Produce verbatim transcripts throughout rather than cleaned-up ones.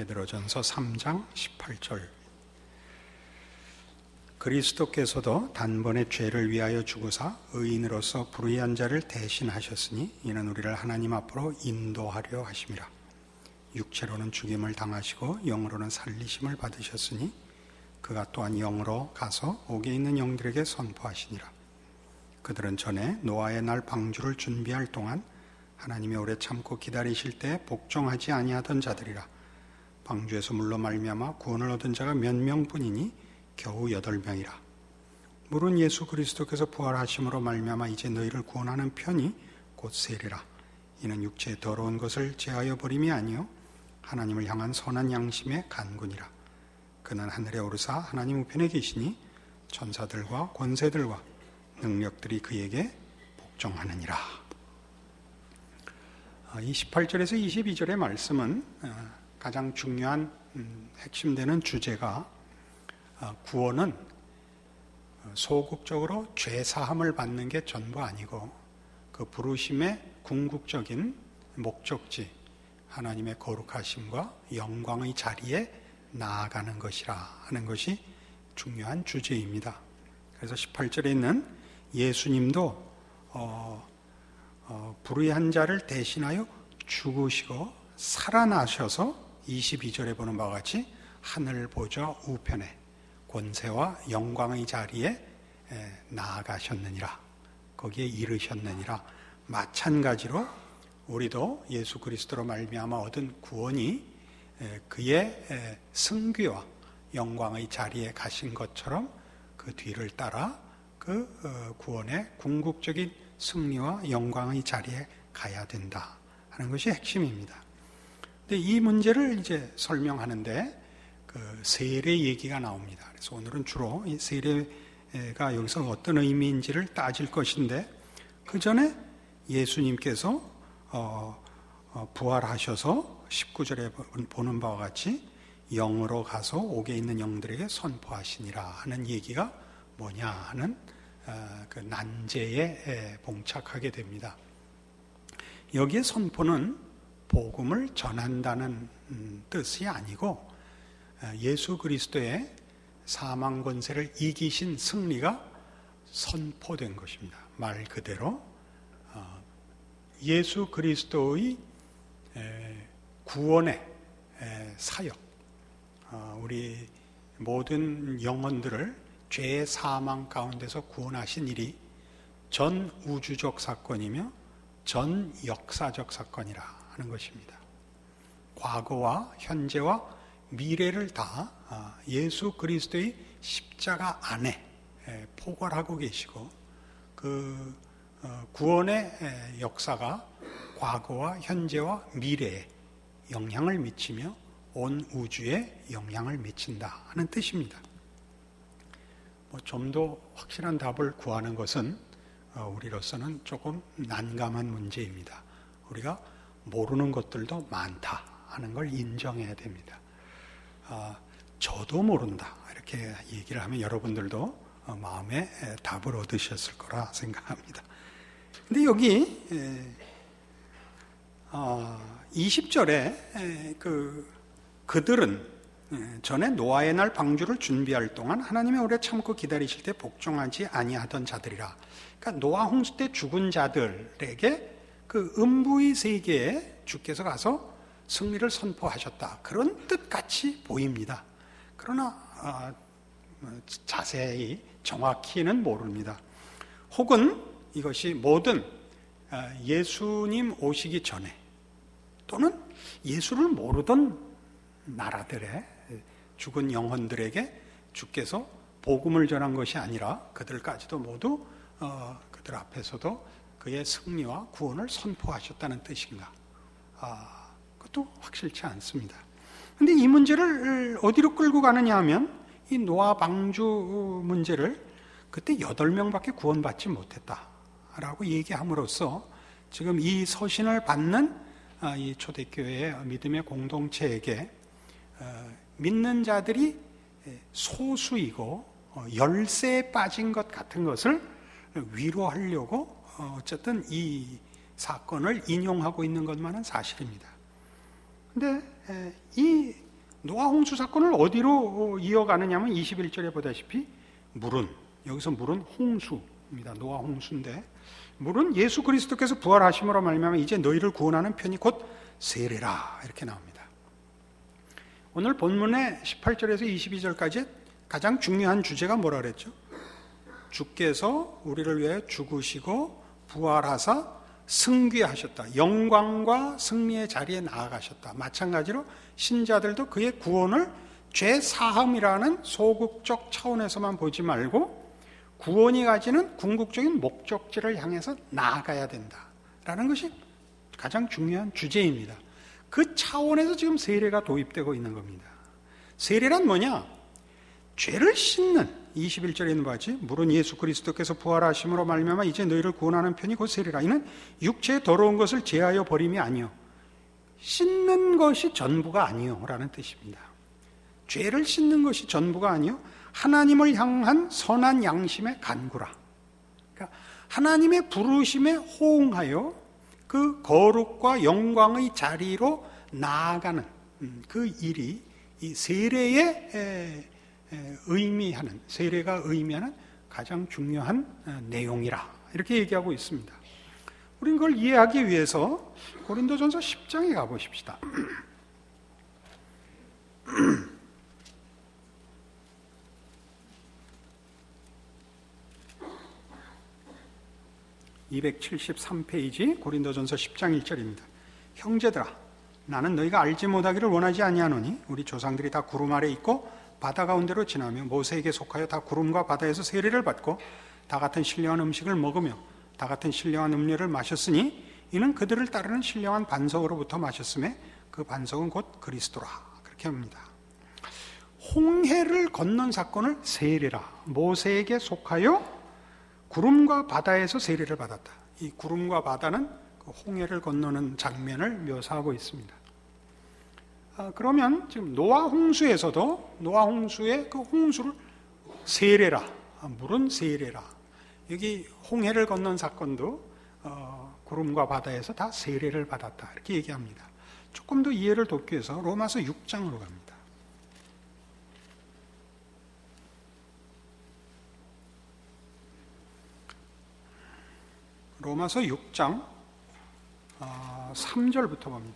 베드로전서 삼 장 십팔 절. 그리스도께서도 단번에 죄를 위하여 죽으사 의인으로서 불의한 자를 대신하셨으니 이는 우리를 하나님 앞으로 인도하려 하심이라. 육체로는 죽임을 당하시고 영으로는 살리심을 받으셨으니 그가 또한 영으로 가서 옥에 있는 영들에게 선포하시니라. 그들은 전에 노아의 날 방주를 준비할 동안 하나님이 오래 참고 기다리실 때 복종하지 아니하던 자들이라. 방주에서 물로 말미암아 구원을 얻은 자가 몇 명뿐이니 겨우 여덟 명이라. 물은 예수 그리스도께서 부활하심으로 말미암아 이제 너희를 구원하는 편이 곧 세례라. 이는 육체의 더러운 것을 제하여 버림이 아니요 하나님을 향한 선한 양심의 간군이라. 그는 하늘에 오르사 하나님 우편에 계시니 천사들과 권세들과 능력들이 그에게 복종하느니라. 이 십팔 절에서 이십이 절의 말씀은 가장 중요한 핵심되는 주제가 구원은 소극적으로 죄사함을 받는 게 전부 아니고 그 부르심의 궁극적인 목적지 하나님의 거룩하심과 영광의 자리에 나아가는 것이라 하는 것이 중요한 주제입니다. 그래서 십팔 절에 있는 예수님도 어, 어, 불의한 자를 대신하여 죽으시고 살아나셔서 이십이 절에 보는 바와 같이 하늘 보좌 우편에 권세와 영광의 자리에 나아가셨느니라. 거기에 이르셨느니라. 마찬가지로 우리도 예수 그리스도로 말미암아 얻은 구원이 그의 승귀와 영광의 자리에 가신 것처럼 그 뒤를 따라 그 구원의 궁극적인 승리와 영광의 자리에 가야 된다 하는 것이 핵심입니다. 근데 이 문제를 이제 설명하는데 그 세례 얘기가 나옵니다. 그래서 오늘은 주로 이 세례가 여기서 어떤 의미인지를 따질 것인데 그 전에 예수님께서 어, 어, 부활하셔서 십구 절에 보는 바와 같이 영으로 가서 옥에 있는 영들에게 선포하시니라 하는 얘기가 뭐냐 하는 어, 그 난제에 봉착하게 됩니다. 여기에 선포는 복음을 전한다는 음, 뜻이 아니고 예수 그리스도의 사망 권세를 이기신 승리가 선포된 것입니다. 말 그대로 예수 그리스도의 구원의 사역, 우리 모든 영혼들을 죄의 사망 가운데서 구원하신 일이 전 우주적 사건이며 전 역사적 사건이라 하는 것입니다. 과거와 현재와 미래를 다 예수 그리스도의 십자가 안에 포괄하고 계시고 그 구원의 역사가 과거와 현재와 미래에 영향을 미치며 온 우주에 영향을 미친다 하는 뜻입니다. 뭐 좀 더 확실한 답을 구하는 것은 우리로서는 조금 난감한 문제입니다. 우리가 모르는 것들도 많다 하는 걸 인정해야 됩니다. 아, 저도 모른다 이렇게 얘기를 하면 여러분들도 마음에 답을 얻으셨을 거라 생각합니다. 근데 여기 이십 절에 그 그들은 전에 노아의 날 방주를 준비할 동안 하나님의 오래 참고 기다리실 때 복종하지 아니하던 자들이라. 그러니까 노아 홍수 때 죽은 자들에게 그 음부의 세계에 주께서 가서 승리를 선포하셨다. 그런 뜻같이 보입니다. 그러나 어, 자세히 정확히는 모릅니다. 혹은 이것이 모든 예수님 오시기 전에 또는 예수를 모르던 나라들의 죽은 영혼들에게 주께서 복음을 전한 것이 아니라 그들까지도 모두 어, 그들 앞에서도 그의 승리와 구원을 선포하셨다는 뜻인가? 아, 또 확실치 않습니다. 그런데 이 문제를 어디로 끌고 가느냐 하면 이 노아 방주 문제를 그때 여덟 명밖에 구원받지 못했다라고 얘기함으로써 지금 이 서신을 받는 이 초대교회의 믿음의 공동체에게 믿는 자들이 소수이고 열세에 빠진 것 같은 것을 위로하려고 어쨌든 이 사건을 인용하고 있는 것만은 사실입니다. 근데 이 노아 홍수 사건을 어디로 이어가느냐면 이십일 절에 보다시피 물은, 여기서 물은 홍수입니다. 노아 홍수인데, 물은 예수 그리스도께서 부활하심으로 말미암아 이제 너희를 구원하는 편이 곧 세례라, 이렇게 나옵니다. 오늘 본문의 십팔 절에서 이십이 절까지 가장 중요한 주제가 뭐라 그랬죠? 주께서 우리를 위해 죽으시고 부활하사 승귀하셨다. 영광과 승리의 자리에 나아가셨다. 마찬가지로 신자들도 그의 구원을 죄 사함이라는 소극적 차원에서만 보지 말고 구원이 가지는 궁극적인 목적지를 향해서 나아가야 된다라는 것이 가장 중요한 주제입니다. 그 차원에서 지금 세례가 도입되고 있는 겁니다. 세례란 뭐냐? 죄를 씻는, 이십일 절에 있는 바와 같이 물은 예수 그리스도께서 부활하심으로 말미암아 이제 너희를 구원하는 편이 곧 세례라. 이는 육체의 더러운 것을 제하여 버림이 아니요 씻는 것이 전부가 아니요 라는 뜻입니다. 죄를 씻는 것이 전부가 아니요 하나님을 향한 선한 양심의 간구라. 그러니까 하나님의 부르심에 호응하여 그 거룩과 영광의 자리로 나아가는 그 일이 이 세례의 의미하는, 세례가 의미하는 가장 중요한 내용이라, 이렇게 얘기하고 있습니다. 우린 그걸 이해하기 위해서 고린도전서 십 장에 가보십시다. 이백칠십삼 페이지 고린도전서 십 장 일 절입니다. 형제들아, 나는 너희가 알지 못하기를 원하지 아니하노니 우리 조상들이 다 구름 아래 있고 바다 가운데로 지나며 모세에게 속하여 다 구름과 바다에서 세례를 받고 다 같은 신령한 음식을 먹으며 다 같은 신령한 음료를 마셨으니 이는 그들을 따르는 신령한 반석으로부터 마셨음에 그 반석은 곧 그리스도라, 그렇게 합니다. 홍해를 건넌 사건을 세례라, 모세에게 속하여 구름과 바다에서 세례를 받았다. 이 구름과 바다는 그 홍해를 건너는 장면을 묘사하고 있습니다. 아, 그러면 지금 노아 홍수에서도 노아 홍수의 그 홍수를 세례라, 아, 물은 세례라. 여기 홍해를 건넌 사건도 어, 구름과 바다에서 다 세례를 받았다, 이렇게 얘기합니다. 조금 더 이해를 돕기 위해서 로마서 육 장으로 갑니다. 로마서 육 장 삼 절부터 봅니다.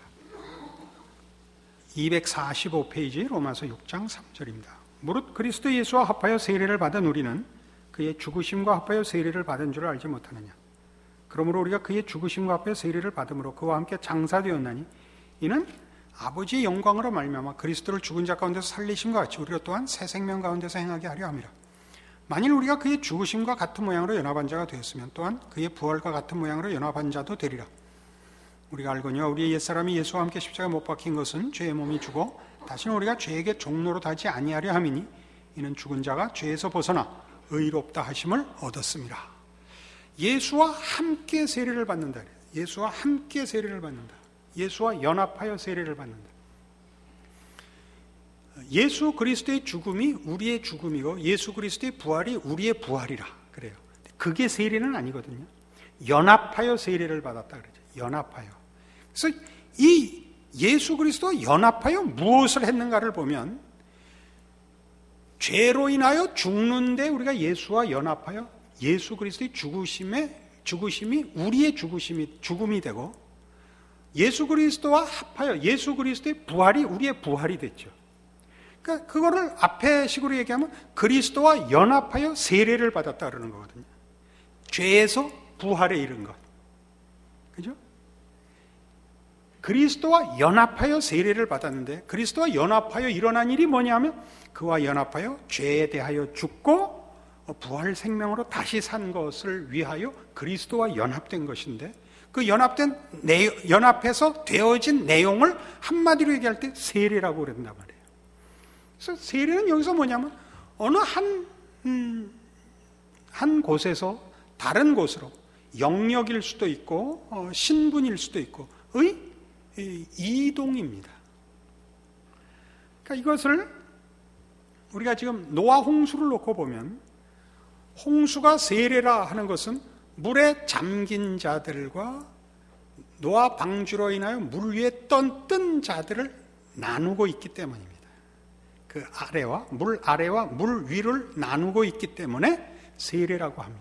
이백사십오 페이지 로마서 육 장 삼 절입니다. 무릇 그리스도 예수와 합하여 세례를 받은 우리는 그의 죽으심과 합하여 세례를 받은 줄 알지 못하느냐. 그러므로 우리가 그의 죽으심과 합하여 세례를 받음으로 그와 함께 장사되었나니 이는 아버지의 영광으로 말미암아 그리스도를 죽은 자 가운데서 살리심과 같이 우리가 또한 새 생명 가운데서 행하게 하려 함이라. 만일 우리가 그의 죽으심과 같은 모양으로 연합한 자가 되었으면 또한 그의 부활과 같은 모양으로 연합한 자도 되리라. 우리가 알거니와 우리의 옛사람이 예수와 함께 십자가에 못 박힌 것은 죄의 몸이 죽어 다시는 우리가 죄에게 종노릇하지 아니하려 함이니 이는 죽은 자가 죄에서 벗어나 의롭다 하심을 얻었습니다. 예수와 함께 세례를 받는다. 예수와 함께 세례를 받는다. 예수와 연합하여 세례를 받는다. 예수 그리스도의 죽음이 우리의 죽음이고 예수 그리스도의 부활이 우리의 부활이라 그래요. 그게 세례는 아니거든요. 연합하여 세례를 받았다 그러죠. 연합하여. 그래서 이 예수 그리스도와 연합하여 무엇을 했는가를 보면 죄로 인하여 죽는데 우리가 예수와 연합하여 예수 그리스도의 죽으심에 죽으심이 우리의 죽으심이 죽음이 되고 예수 그리스도와 합하여 예수 그리스도의 부활이 우리의 부활이 됐죠. 그러니까 그거를 앞에 식으로 얘기하면 그리스도와 연합하여 세례를 받았다 그러는 거거든요. 죄에서 부활에 이른 것. 그죠? 그리스도와 연합하여 세례를 받았는데 그리스도와 연합하여 일어난 일이 뭐냐면 그와 연합하여 죄에 대하여 죽고 부활 생명으로 다시 산 것을 위하여 그리스도와 연합된 것인데 그 연합된 내, 연합해서 되어진 내용을 한마디로 얘기할 때 세례라고 그런단 말이에요. 그래서 세례는 여기서 뭐냐면 어느 한, 음, 한 곳에서 다른 곳으로 영역일 수도 있고 어, 신분일 수도 있고 의 이동입니다. 그러니까 이것을 우리가 지금 노아 홍수를 놓고 보면 홍수가 세례라 하는 것은 물에 잠긴 자들과 노아 방주로 인하여 물 위에 떤 뜬 자들을 나누고 있기 때문입니다. 그 아래와 물 아래와 물 위를 나누고 있기 때문에 세례라고 합니다.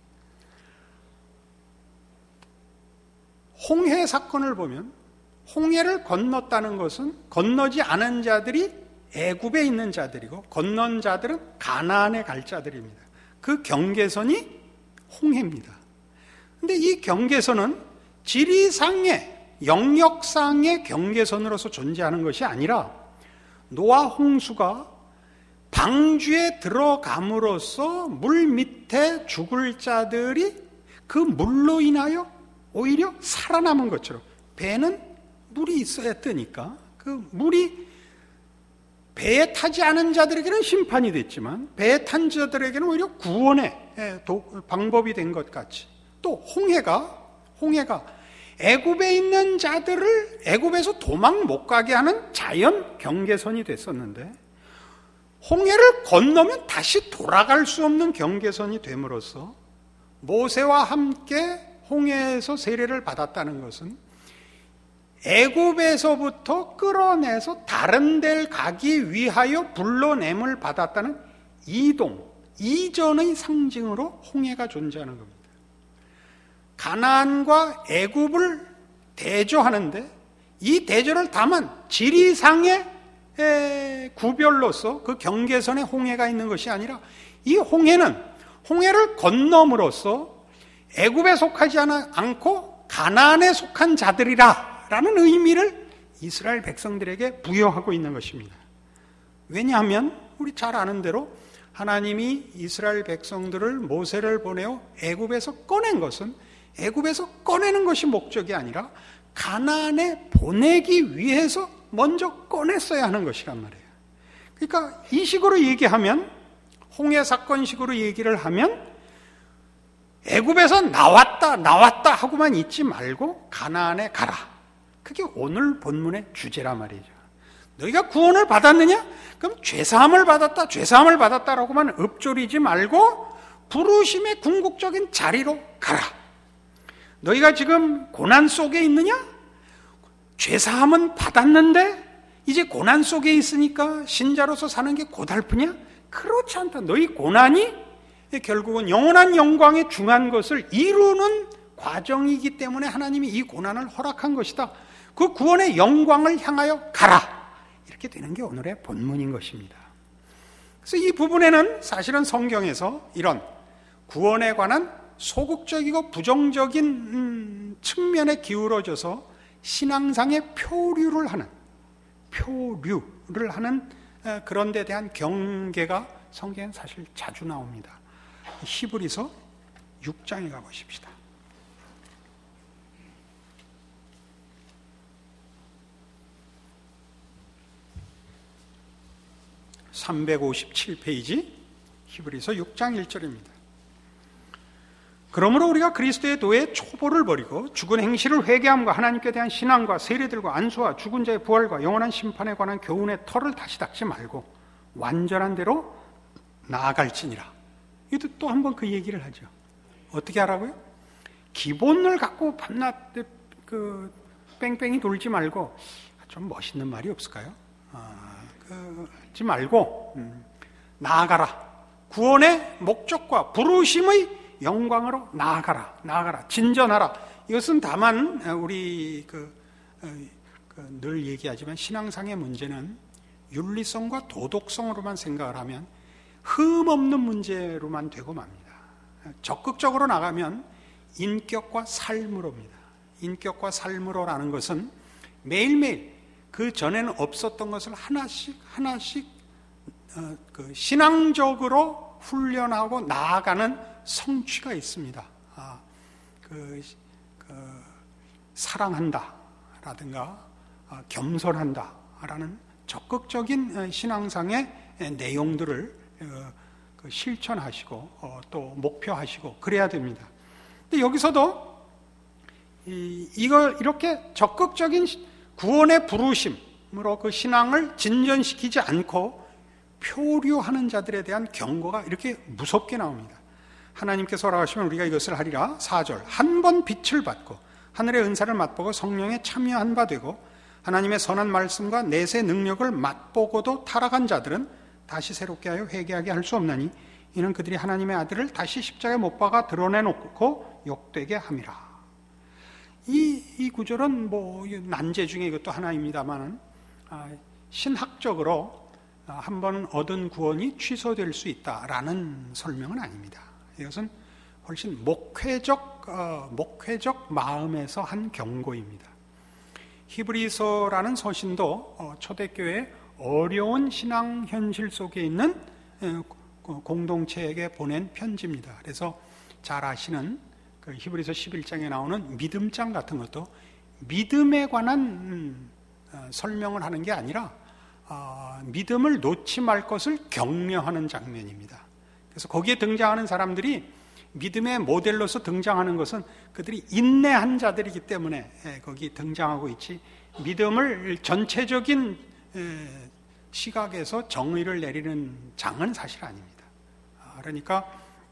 홍해 사건을 보면 홍해를 건넜다는 것은 건너지 않은 자들이 애굽에 있는 자들이고 건넌 자들은 가나안에 갈 자들입니다. 그 경계선이 홍해입니다. 그런데 이 경계선은 지리상의 영역상의 경계선으로서 존재하는 것이 아니라 노아 홍수가 방주에 들어감으로써 물 밑에 죽을 자들이 그 물로 인하여 오히려 살아남은 것처럼, 배는 물이 있어야 뜨니까 그 물이 배에 타지 않은 자들에게는 심판이 됐지만 배에 탄 자들에게는 오히려 구원의 방법이 된 것 같이, 또 홍해가 홍해가 애굽에 있는 자들을 애굽에서 도망 못 가게 하는 자연 경계선이 됐었는데, 홍해를 건너면 다시 돌아갈 수 없는 경계선이 됨으로써 모세와 함께 홍해에서 세례를 받았다는 것은 애굽에서부터 끌어내서 다른 데를 가기 위하여 불러냄을 받았다는 이동, 이전의 상징으로 홍해가 존재하는 겁니다. 가나안과 애굽을 대조하는데 이 대조를 담은 지리상의 구별로서 그 경계선에 홍해가 있는 것이 아니라, 이 홍해는 홍해를 건너므로써 애굽에 속하지 않고 가나안에 속한 자들이라 라는 의미를 이스라엘 백성들에게 부여하고 있는 것입니다. 왜냐하면 우리 잘 아는 대로 하나님이 이스라엘 백성들을 모세를 보내어 애굽에서 꺼낸 것은 애굽에서 꺼내는 것이 목적이 아니라 가나안에 보내기 위해서 먼저 꺼냈어야 하는 것이란 말이에요. 그러니까 이 식으로 얘기하면, 홍해 사건식으로 얘기를 하면 애굽에서 나왔다 나왔다 하고만 있지 말고 가나안에 가라. 그게 오늘 본문의 주제란 말이죠. 너희가 구원을 받았느냐? 그럼 죄사함을 받았다 죄사함을 받았다라고만 읊조리지 말고 부르심의 궁극적인 자리로 가라. 너희가 지금 고난 속에 있느냐? 죄사함은 받았는데 이제 고난 속에 있으니까 신자로서 사는 게 고달프냐? 그렇지 않다. 너희 고난이 결국은 영원한 영광에 중한 것을 이루는 과정이기 때문에 하나님이 이 고난을 허락한 것이다. 그 구원의 영광을 향하여 가라. 이렇게 되는 게 오늘의 본문인 것입니다. 그래서 이 부분에는 사실은 성경에서 이런 구원에 관한 소극적이고 부정적인 음, 측면에 기울어져서 신앙상의 표류를 하는 표류를 하는 에, 그런 데 대한 경계가 성경엔 사실 자주 나옵니다. 히브리서 육 장에 가보십시다. 삼백오십칠 페이지 히브리서 육 장 일 절입니다. 그러므로 우리가 그리스도의 도에 초보를 버리고 죽은 행실을 회개함과 하나님께 대한 신앙과 세례들과 안수와 죽은 자의 부활과 영원한 심판에 관한 교훈의 털을 다시 닦지 말고 완전한 대로 나아갈지니라. 이것도 또 한 번 그 얘기를 하죠. 어떻게 하라고요? 기본을 갖고 밤낮 그 뺑뺑이 돌지 말고, 좀 멋있는 말이 없을까요? 아, 그, 하지 말고 음, 나아가라. 구원의 목적과 부르심의 영광으로 나아가라. 나아가라. 진전하라. 이것은 다만 우리 그, 그 늘 얘기하지만 신앙상의 문제는 윤리성과 도덕성으로만 생각을 하면 흠없는 문제로만 되고 맙니다. 적극적으로 나가면 인격과 삶으로입니다. 인격과 삶으로라는 것은 매일매일 그 전에는 없었던 것을 하나씩 하나씩 어, 그 신앙적으로 훈련하고 나아가는 성취가 있습니다. 아, 그, 그 사랑한다라든가 아, 겸손한다라는 적극적인 신앙상의 내용들을 어, 그 실천하시고 어, 또 목표하시고 그래야 됩니다. 근데 여기서도 이, 이걸 이렇게 적극적인 구원의 부르심으로 그 신앙을 진전시키지 않고 표류하는 자들에 대한 경고가 이렇게 무섭게 나옵니다. 하나님께서 허락하시면 우리가 이것을 하리라. 사 절 한 번 빛을 받고 하늘의 은사를 맛보고 성령에 참여한 바 되고 하나님의 선한 말씀과 내세 능력을 맛보고도 타락한 자들은 다시 새롭게 하여 회개하게 할 수 없나니 이는 그들이 하나님의 아들을 다시 십자가에 못 박아 드러내놓고 욕되게 함이라. 이, 이 구절은 뭐 난제 중에 이것도 하나입니다만은 아, 신학적으로 한 번 얻은 구원이 취소될 수 있다라는 설명은 아닙니다. 이것은 훨씬 목회적 어, 목회적 마음에서 한 경고입니다. 히브리서라는 서신도 어, 초대교회의 어려운 신앙 현실 속에 있는 에, 공동체에게 보낸 편지입니다. 그래서 잘 아시는 그 히브리서 십일 장에 나오는 믿음장 같은 것도 믿음에 관한 음, 어, 설명을 하는 게 아니라 어, 믿음을 놓지 말 것을 격려하는 장면입니다. 그래서 거기에 등장하는 사람들이 믿음의 모델로서 등장하는 것은 그들이 인내한 자들이기 때문에 예, 거기 등장하고 있지, 믿음을 전체적인 예, 시각에서 정의를 내리는 장은 사실 아닙니다. 그러니까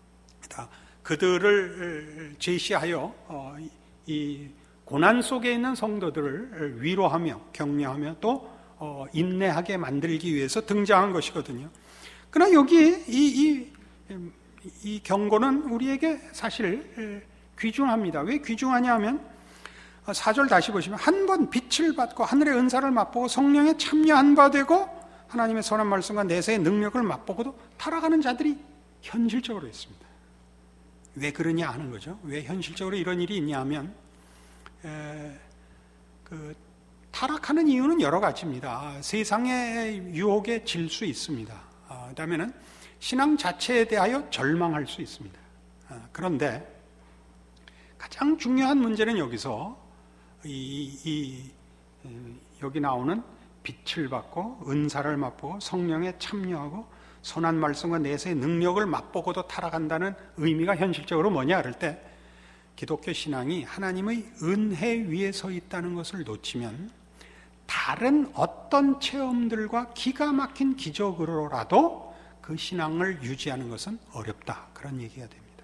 그들을 제시하여 어, 이 고난 속에 있는 성도들을 위로하며 격려하며 또 어, 인내하게 만들기 위해서 등장한 것이거든요. 그러나 여기 이, 이, 이 경고는 우리에게 사실 귀중합니다. 왜 귀중하냐 하면 사 절 다시 보시면 한 번 빛을 받고 하늘의 은사를 맛보고 성령에 참여한 바 되고 하나님의 선한 말씀과 내세의 능력을 맛보고도 타락하는 자들이 현실적으로 있습니다. 왜 그러냐 하는 거죠. 왜 현실적으로 이런 일이 있냐 하면 에, 그 타락하는 이유는 여러 가지입니다. 세상의 유혹에 질 수 있습니다. 아, 그다음에는 신앙 자체에 대하여 절망할 수 있습니다. 아, 그런데 가장 중요한 문제는 여기서 이, 이, 여기 나오는 빛을 받고 은사를 맛보고 성령에 참여하고 선한 말씀과 내세의 능력을 맛보고도 타락한다는 의미가 현실적으로 뭐냐 그럴 때, 기독교 신앙이 하나님의 은혜 위에 서 있다는 것을 놓치면 다른 어떤 체험들과 기가 막힌 기적으로라도 그 신앙을 유지하는 것은 어렵다, 그런 얘기가 됩니다.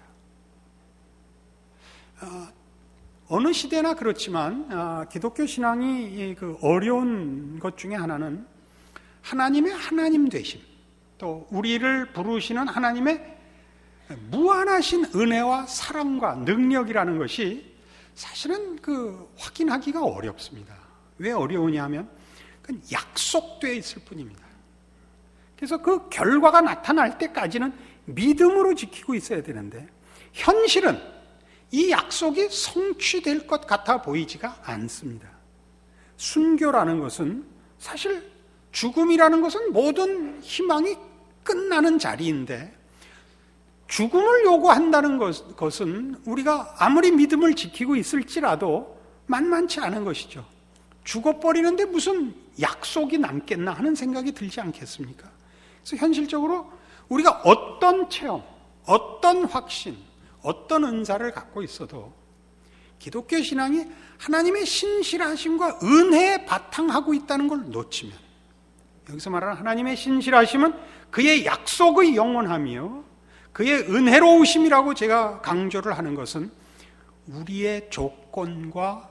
어, 어느 시대나 그렇지만 어, 기독교 신앙이 그 어려운 것 중에 하나는 하나님의 하나님 되심, 또 우리를 부르시는 하나님의 무한하신 은혜와 사랑과 능력이라는 것이 사실은 그 확인하기가 어렵습니다. 왜 어려우냐 하면 그건 약속되어 있을 뿐입니다. 그래서 그 결과가 나타날 때까지는 믿음으로 지키고 있어야 되는데 현실은 이 약속이 성취될 것 같아 보이지가 않습니다. 순교라는 것은 사실 죽음이라는 것은 모든 희망이 끝나는 자리인데 죽음을 요구한다는 것, 것은 우리가 아무리 믿음을 지키고 있을지라도 만만치 않은 것이죠. 죽어버리는데 무슨 약속이 남겠나 하는 생각이 들지 않겠습니까? 그래서 현실적으로 우리가 어떤 체험, 어떤 확신, 어떤 은사를 갖고 있어도 기독교 신앙이 하나님의 신실하심과 은혜에 바탕하고 있다는 걸 놓치면, 여기서 말하는 하나님의 신실하심은 그의 약속의 영원함이요, 그의 은혜로우심이라고 제가 강조를 하는 것은 우리의 조건과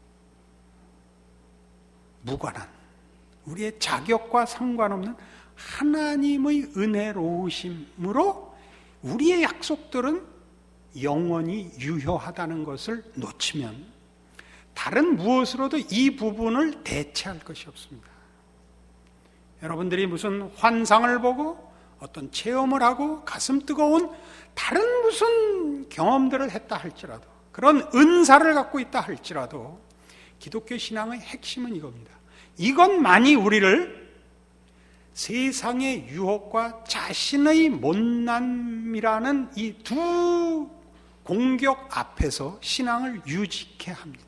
무관한, 우리의 자격과 상관없는 하나님의 은혜로우심으로 우리의 약속들은 영원히 유효하다는 것을 놓치면 다른 무엇으로도 이 부분을 대체할 것이 없습니다. 여러분들이 무슨 환상을 보고 어떤 체험을 하고 가슴 뜨거운 다른 무슨 경험들을 했다 할지라도, 그런 은사를 갖고 있다 할지라도 기독교 신앙의 핵심은 이겁니다. 이것만이 우리를 세상의 유혹과 자신의 못남이라는 이 두 공격 앞에서 신앙을 유지케 합니다.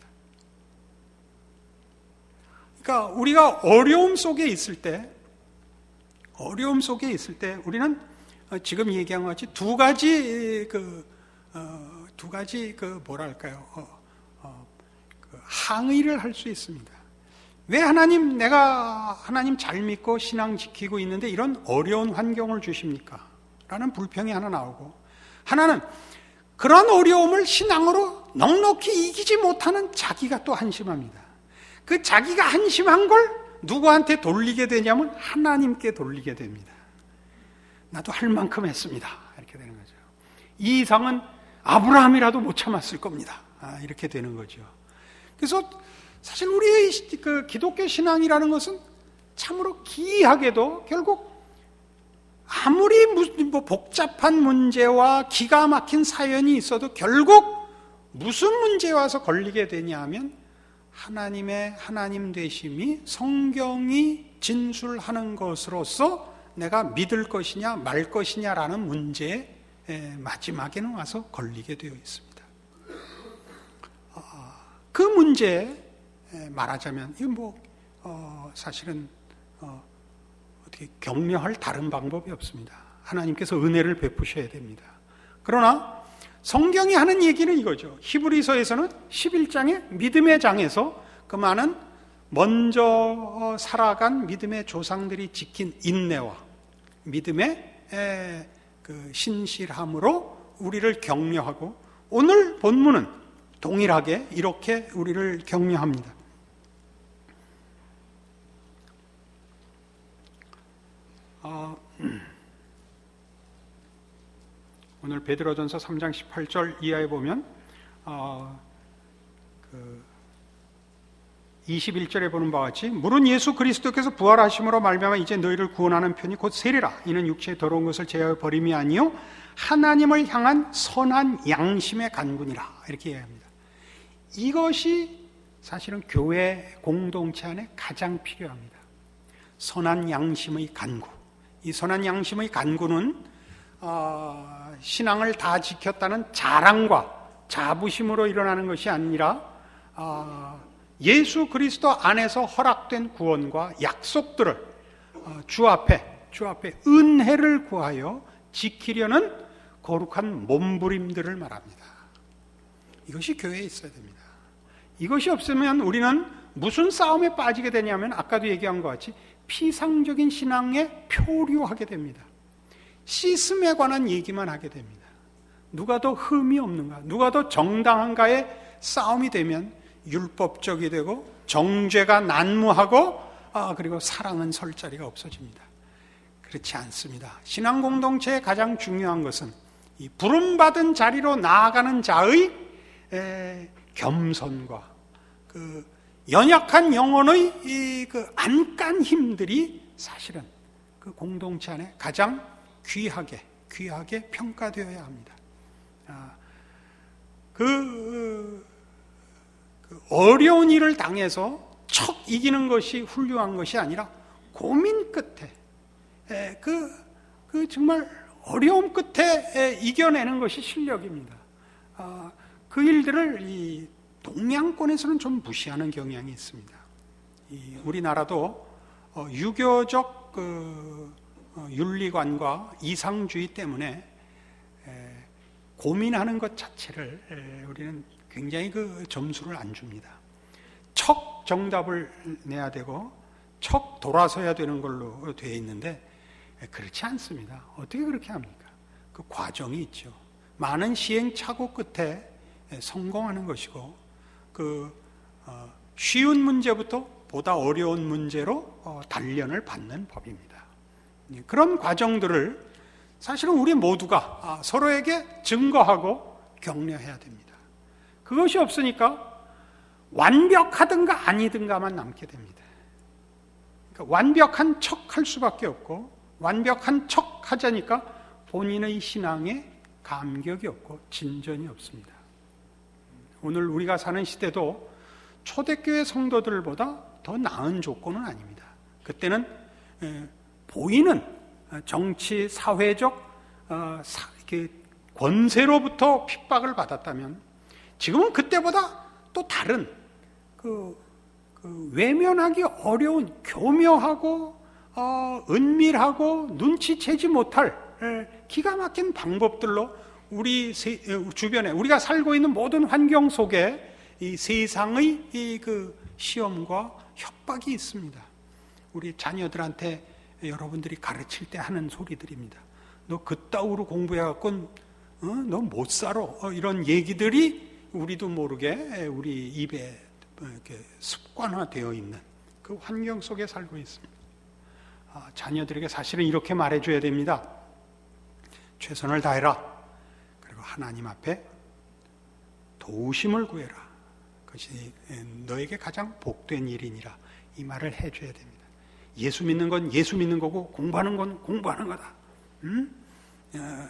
그러니까 우리가 어려움 속에 있을 때, 어려움 속에 있을 때 우리는 지금 얘기한 것 같이 두 가지 그, 어, 두 가지 그 뭐랄까요, 어, 어, 그 항의를 할 수 있습니다. 왜 하나님, 내가 하나님 잘 믿고 신앙 지키고 있는데 이런 어려운 환경을 주십니까? 라는 불평이 하나 나오고, 하나는 그런 어려움을 신앙으로 넉넉히 이기지 못하는 자기가 또 한심합니다. 그 자기가 한심한 걸 누구한테 돌리게 되냐면 하나님께 돌리게 됩니다. 나도 할 만큼 했습니다. 이렇게 되는 거죠. 이 이상은 아브라함이라도 못 참았을 겁니다. 아, 이렇게 되는 거죠. 그래서 사실 우리의 그 기독교 신앙이라는 것은 참으로 기이하게도 결국 아무리 뭐 복잡한 문제와 기가 막힌 사연이 있어도 결국 무슨 문제에 와서 걸리게 되냐 하면 하나님의 하나님 되심이 성경이 진술하는 것으로서 내가 믿을 것이냐 말 것이냐라는 문제에 마지막에는 와서 걸리게 되어 있습니다. 그 문제에 말하자면 이건 뭐 어 사실은 어 어떻게 격려할 다른 방법이 없습니다. 하나님께서 은혜를 베푸셔야 됩니다. 그러나 성경이 하는 얘기는 이거죠. 히브리서에서는 십일 장의 믿음의 장에서 그 많은 먼저 살아간 믿음의 조상들이 지킨 인내와 믿음의 그 신실함으로 우리를 격려하고 오늘 본문은 동일하게 이렇게 우리를 격려합니다. 어, 오늘 베드로전서 삼 장 십팔 절 이하에 보면 어, 그 이십일 절에 보는 바와 같이 물은 예수 그리스도께서 부활하심으로 말미암아 이제 너희를 구원하는 편이 곧 세리라. 이는 육체의 더러운 것을 제하여 버림이 아니요 하나님을 향한 선한 양심의 간군이라. 이렇게 이야기합니다. 이것이 사실은 교회 공동체 안에 가장 필요합니다. 선한 양심의 간구. 이 선한 양심의 간구는 어, 신앙을 다 지켰다는 자랑과 자부심으로 일어나는 것이 아니라 어, 예수 그리스도 안에서 허락된 구원과 약속들을 어, 주 앞에 주 앞에 은혜를 구하여 지키려는 거룩한 몸부림들을 말합니다. 이것이 교회에 있어야 됩니다. 이것이 없으면 우리는 무슨 싸움에 빠지게 되냐면 아까도 얘기한 것 같이 피상적인 신앙에 표류하게 됩니다. 시스템에 관한 얘기만 하게 됩니다. 누가 더 흠이 없는가, 누가 더 정당한가의 싸움이 되면 율법적이 되고 정죄가 난무하고 아, 그리고 사랑은 설 자리가 없어집니다. 그렇지 않습니다. 신앙 공동체의 가장 중요한 것은 이 부름받은 자리로 나아가는 자의 에, 겸손과 그 연약한 영혼의 이 그 안간 힘들이 사실은 그 공동체 안에 가장 귀하게 귀하게 평가되어야 합니다. 아, 그, 그 어려운 일을 당해서 척 이기는 것이 훌륭한 것이 아니라 고민 끝에 에, 그, 그 정말 어려움 끝에 에, 이겨내는 것이 실력입니다. 아, 그 일들을 이 동양권에서는 좀 무시하는 경향이 있습니다. 이 우리나라도 어, 유교적 그 어, 윤리관과 이상주의 때문에 에, 고민하는 것 자체를 에, 우리는 굉장히 그 점수를 안 줍니다. 척 정답을 내야 되고 척 돌아서야 되는 걸로 되어 있는데 에, 그렇지 않습니다. 어떻게 그렇게 합니까? 그 과정이 있죠. 많은 시행착오 끝에 에, 성공하는 것이고 그 어, 쉬운 문제부터 보다 어려운 문제로 어, 단련을 받는 법입니다. 그런 과정들을 사실은 우리 모두가 아, 서로에게 증거하고 격려해야 됩니다. 그것이 없으니까 완벽하든가 아니든가만 남게 됩니다. 그러니까 완벽한 척 할 수밖에 없고 완벽한 척 하자니까 본인의 신앙에 감격이 없고 진전이 없습니다. 오늘 우리가 사는 시대도 초대교회 성도들보다 더 나은 조건은 아닙니다. 그때는 보이는 정치, 사회적 권세로부터 핍박을 받았다면 지금은 그때보다 또 다른 그, 그 외면하기 어려운 교묘하고 어, 은밀하고 눈치채지 못할 기가 막힌 방법들로 우리 세, 주변에 우리가 살고 있는 모든 환경 속에 이 세상의 이 그 시험과 협박이 있습니다. 우리 자녀들한테 여러분들이 가르칠 때 하는 소리들입니다. 너 그따위로 공부해갖고 어? 너 못 살아. 어, 이런 얘기들이 우리도 모르게 우리 입에 이렇게 습관화되어 있는 그 환경 속에 살고 있습니다. 아, 자녀들에게 사실은 이렇게 말해줘야 됩니다. 최선을 다해라. 그리고 하나님 앞에 도우심을 구해라. 그것이 너에게 가장 복된 일이니라. 이 말을 해줘야 됩니다. 예수 믿는 건 예수 믿는 거고 공부하는 건 공부하는 거다. 음? 어,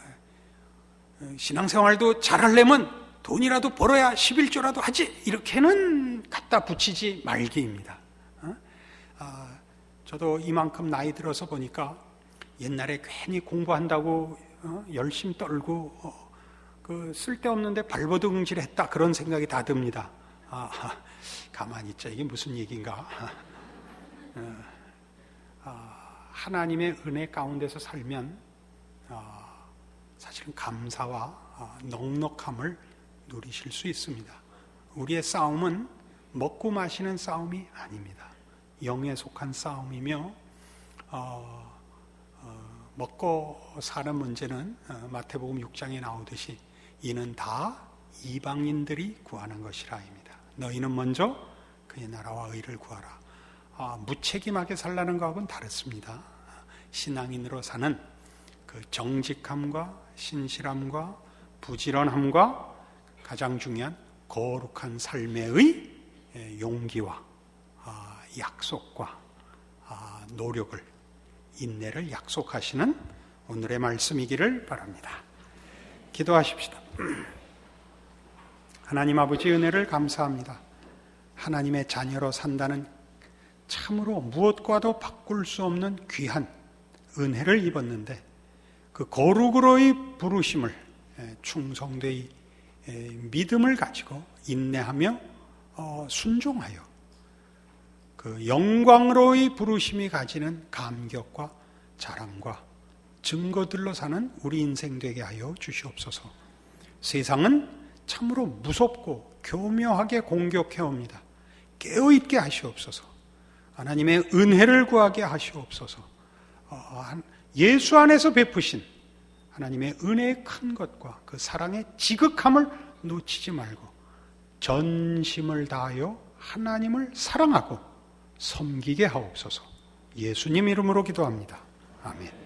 신앙생활도 잘하려면 돈이라도 벌어야 십일조라도 하지. 이렇게는 갖다 붙이지 말기입니다. 어? 아, 저도 이만큼 나이 들어서 보니까 옛날에 괜히 공부한다고 어? 열심히 떨고 어, 그 쓸데없는데 발버둥질했다 그런 생각이 다 듭니다. 아, 가만히 있자. 이게 무슨 얘기인가? 어, 아, 하나님의 은혜 가운데서 살면 어, 사실은 감사와 어, 넉넉함을 누리실 수 있습니다. 우리의 싸움은 먹고 마시는 싸움이 아닙니다. 영에 속한 싸움이며 어, 어, 먹고 사는 문제는 어, 마태복음 육 장에 나오듯이 이는 다 이방인들이 구하는 것이라입니다. 너희는 먼저 그의 나라와 의를 구하라. 아, 무책임하게 살라는 것하고는 다릅니다. 신앙인으로 사는 그 정직함과 신실함과 부지런함과 가장 중요한 거룩한 삶의 용기와 아, 약속과 아, 노력을 인내를 약속하시는 오늘의 말씀이기를 바랍니다. 기도하십시다. 하나님 아버지 은혜를 감사합니다. 하나님의 자녀로 산다는 참으로 무엇과도 바꿀 수 없는 귀한 은혜를 입었는데 그 거룩으로의 부르심을 충성되이 믿음을 가지고 인내하며 순종하여 그 영광으로의 부르심이 가지는 감격과 자랑과 증거들로 사는 우리 인생 되게 하여 주시옵소서. 세상은 참으로 무섭고 교묘하게 공격해 옵니다. 깨어있게 하시옵소서. 하나님의 은혜를 구하게 하시옵소서. 예수 안에서 베푸신 하나님의 은혜의 큰 것과 그 사랑의 지극함을 놓치지 말고 전심을 다하여 하나님을 사랑하고 섬기게 하옵소서. 예수님 이름으로 기도합니다. 아멘.